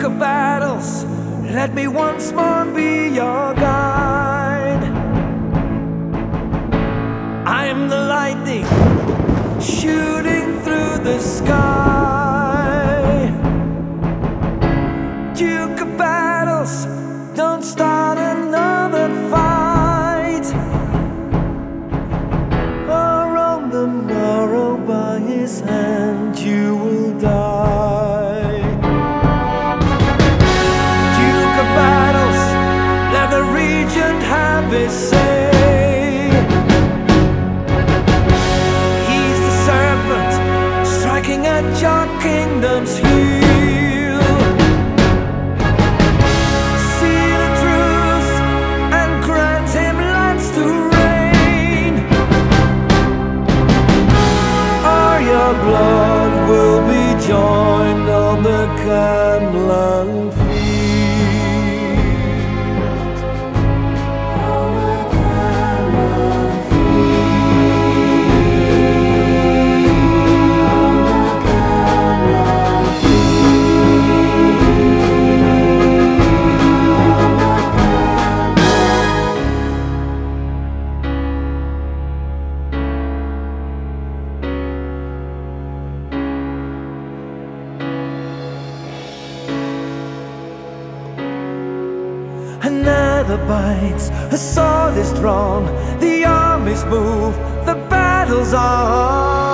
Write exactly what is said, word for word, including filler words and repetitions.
Duke of battles, let me once more be your guide. I am the lightning shooting through the sky. Duke of battles, don't start another fight, or on the morrow by his hand you will die. Duke of battles, let the regent have his say. He's the serpent striking at your kingdom's heel. Seal a truce and grant him lands to reign, or your blood will be joined on the Camlan field. On the Camlan Another bites, a sword is drawn, the armies move, the battle's on.